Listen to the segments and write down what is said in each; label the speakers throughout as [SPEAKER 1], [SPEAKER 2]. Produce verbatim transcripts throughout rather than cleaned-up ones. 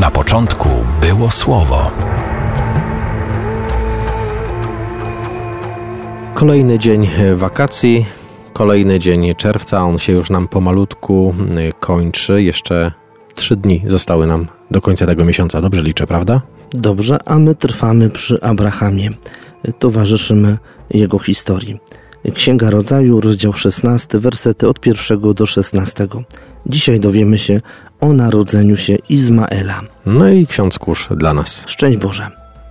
[SPEAKER 1] Na początku było Słowo.
[SPEAKER 2] Kolejny dzień wakacji, kolejny dzień czerwca, on się już nam pomalutku kończy. Jeszcze trzy dni zostały nam do końca tego miesiąca. Dobrze liczę, prawda?
[SPEAKER 3] Dobrze, a my trwamy przy Abrahamie. Towarzyszymy jego historii. Księga Rodzaju, rozdział szesnasty, wersety od pierwszego do szesnastego. Dzisiaj dowiemy się o narodzeniu się Izmaela.
[SPEAKER 2] No i ksiądz Kusz dla nas.
[SPEAKER 3] Szczęść Boże.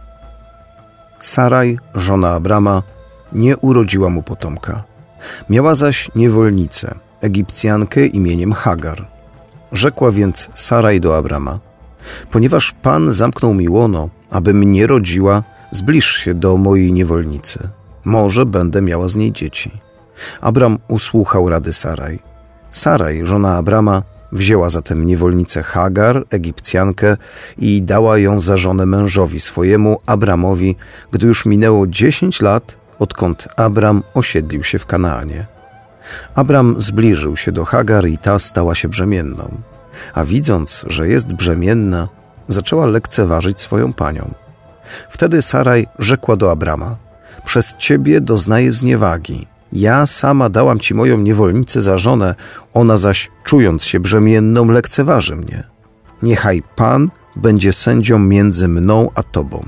[SPEAKER 4] Saraj, żona Abrama, nie urodziła mu potomka. Miała zaś niewolnicę, Egipcjankę imieniem Hagar. Rzekła więc Saraj do Abrama: ponieważ Pan zamknął mi łono, abym nie rodziła, zbliż się do mojej niewolnicy. Może będę miała z niej dzieci. Abram usłuchał rady Saraj. Saraj, żona Abrama, wzięła zatem niewolnicę Hagar, Egipcjankę, i dała ją za żonę mężowi swojemu, Abramowi, gdy już minęło dziesięć lat, odkąd Abram osiedlił się w Kanaanie. Abram zbliżył się do Hagar i ta stała się brzemienną. A widząc, że jest brzemienna, zaczęła lekceważyć swoją panią. Wtedy Saraj rzekła do Abrama: przez ciebie doznaję zniewagi. Ja sama dałam ci moją niewolnicę za żonę, ona zaś, czując się brzemienną, lekceważy mnie. Niechaj Pan będzie sędzią między mną a tobą.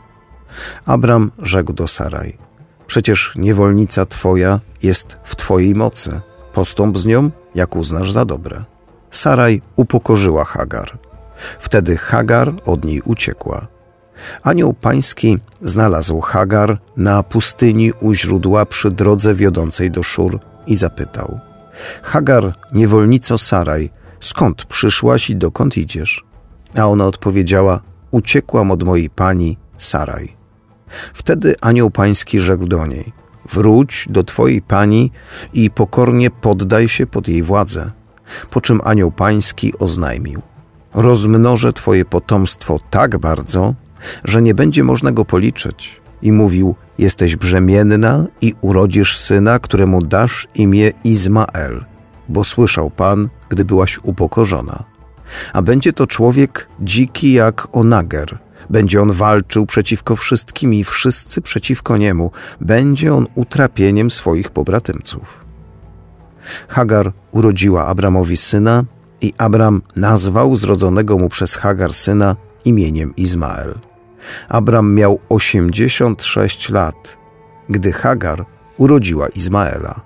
[SPEAKER 4] Abram rzekł do Saraj: przecież niewolnica twoja jest w twojej mocy. Postąp z nią, jak uznasz za dobre. Saraj upokorzyła Hagar. Wtedy Hagar od niej uciekła. Anioł Pański znalazł Hagar na pustyni u źródła przy drodze wiodącej do Szur i zapytał: Hagar, niewolnico Saraj, skąd przyszłaś i dokąd idziesz? A ona odpowiedziała: uciekłam od mojej pani Saraj. Wtedy Anioł Pański rzekł do niej: wróć do twojej pani i pokornie poddaj się pod jej władzę. Po czym Anioł Pański oznajmił: rozmnożę twoje potomstwo tak bardzo, że nie będzie można go policzyć. I mówił: jesteś brzemienna i urodzisz syna, któremu dasz imię Izmael, bo słyszał Pan, gdy byłaś upokorzona. A będzie to człowiek dziki jak onager. Będzie on walczył przeciwko wszystkim i wszyscy przeciwko niemu. Będzie on utrapieniem swoich pobratymców. Hagar urodziła Abramowi syna i Abram nazwał zrodzonego mu przez Hagar syna imieniem Izmael. Abram miał osiemdziesiąt sześć lat, gdy Hagar urodziła Izmaela.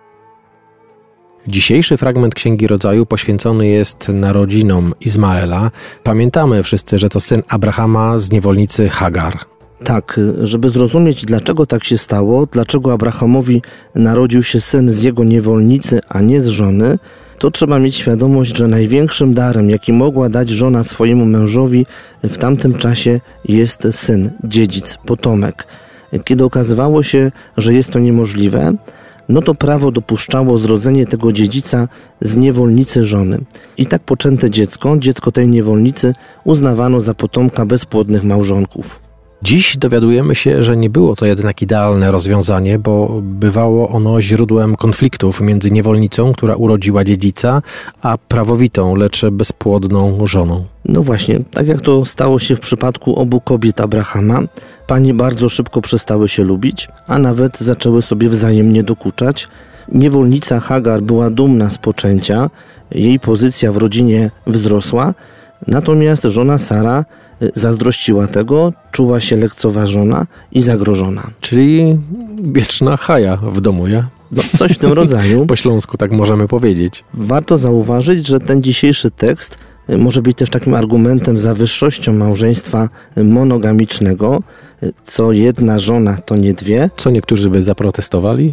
[SPEAKER 2] Dzisiejszy fragment Księgi Rodzaju poświęcony jest narodzinom Izmaela. Pamiętamy wszyscy, że to syn Abrahama z niewolnicy Hagar.
[SPEAKER 3] Tak, żeby zrozumieć, dlaczego tak się stało, dlaczego Abrahamowi narodził się syn z jego niewolnicy, a nie z żony, to trzeba mieć świadomość, że największym darem, jaki mogła dać żona swojemu mężowi w tamtym czasie, jest syn, dziedzic, potomek. Kiedy okazywało się, że jest to niemożliwe, no to prawo dopuszczało zrodzenie tego dziedzica z niewolnicy żony. I tak poczęte dziecko, dziecko tej niewolnicy, uznawano za potomka bezpłodnych małżonków.
[SPEAKER 2] Dziś dowiadujemy się, że nie było to jednak idealne rozwiązanie, bo bywało ono źródłem konfliktów między niewolnicą, która urodziła dziedzica, a prawowitą, lecz bezpłodną żoną.
[SPEAKER 3] No właśnie, tak jak to stało się w przypadku obu kobiet Abrahama, panie bardzo szybko przestały się lubić, a nawet zaczęły sobie wzajemnie dokuczać. Niewolnica Hagar była dumna z poczęcia, jej pozycja w rodzinie wzrosła, natomiast żona Sara zazdrościła tego, czuła się lekceważona i zagrożona.
[SPEAKER 2] Czyli wieczna chaja w domu, ja?
[SPEAKER 3] No, coś w tym rodzaju.
[SPEAKER 2] Po śląsku tak możemy powiedzieć.
[SPEAKER 3] Warto zauważyć, że ten dzisiejszy tekst może być też takim argumentem za wyższością małżeństwa monogamicznego. Co jedna żona, to nie dwie.
[SPEAKER 2] Co niektórzy by zaprotestowali?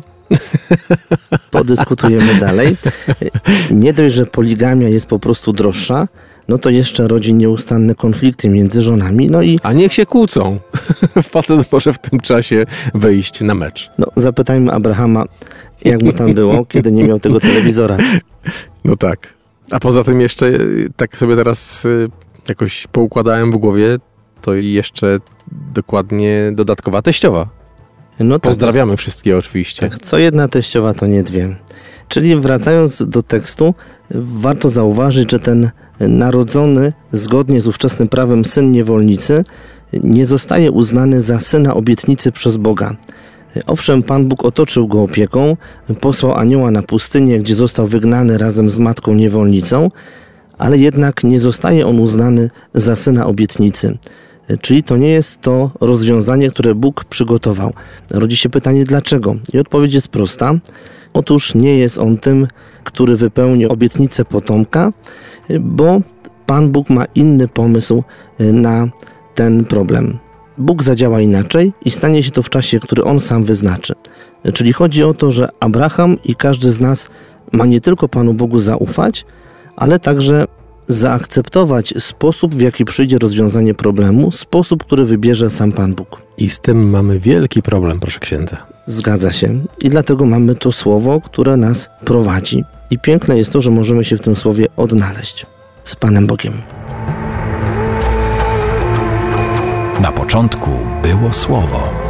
[SPEAKER 3] Podyskutujemy dalej. Nie dość, że poligamia jest po prostu droższa, no to jeszcze rodzi nieustanne konflikty między żonami. No i
[SPEAKER 2] A niech się kłócą. Facet może w tym czasie wyjść na mecz.
[SPEAKER 3] No, zapytajmy Abrahama, jak mu tam było, kiedy nie miał tego telewizora.
[SPEAKER 2] No tak. A poza tym jeszcze, tak sobie teraz jakoś poukładałem w głowie, to jeszcze dokładnie dodatkowa teściowa. No tak. Pozdrawiamy wszystkie oczywiście.
[SPEAKER 3] Tak, co jedna teściowa, to nie dwie. Czyli wracając do tekstu, warto zauważyć, że ten narodzony zgodnie z ówczesnym prawem syn niewolnicy nie zostaje uznany za syna obietnicy przez Boga. Owszem, Pan Bóg otoczył go opieką, posłał anioła na pustynię, gdzie został wygnany razem z matką niewolnicą, ale jednak nie zostaje on uznany za syna obietnicy. Czyli to nie jest to rozwiązanie, które Bóg przygotował. Rodzi się pytanie, dlaczego? I odpowiedź jest prosta. Otóż nie jest on tym, który wypełni obietnicę potomka, bo Pan Bóg ma inny pomysł na ten problem. Bóg zadziała inaczej i stanie się to w czasie, który On sam wyznaczy. Czyli chodzi o to, że Abraham i każdy z nas ma nie tylko Panu Bogu zaufać, ale także zaakceptować sposób, w jaki przyjdzie rozwiązanie problemu, sposób, który wybierze sam Pan Bóg.
[SPEAKER 2] I z tym mamy wielki problem, proszę księdza.
[SPEAKER 3] Zgadza się. I dlatego mamy to słowo, które nas prowadzi. I piękne jest to, że możemy się w tym słowie odnaleźć. Z Panem Bogiem.
[SPEAKER 1] Na początku było Słowo.